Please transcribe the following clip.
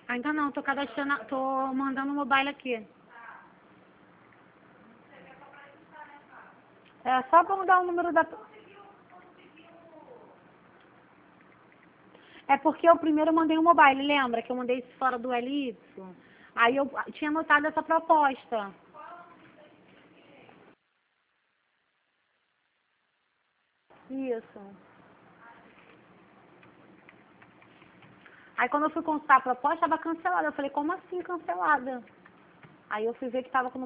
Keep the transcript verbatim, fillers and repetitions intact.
Ainda não, tô cadastrando, tô mandando o mobile aqui. É só pra mudar o número da... É porque eu primeiro mandei um mobile, lembra? Que eu mandei isso fora do L Y. Aí eu tinha anotado essa proposta. Isso. Aí quando eu fui consultar a proposta, estava cancelada. Eu falei, como assim cancelada? Aí eu fui ver que estava com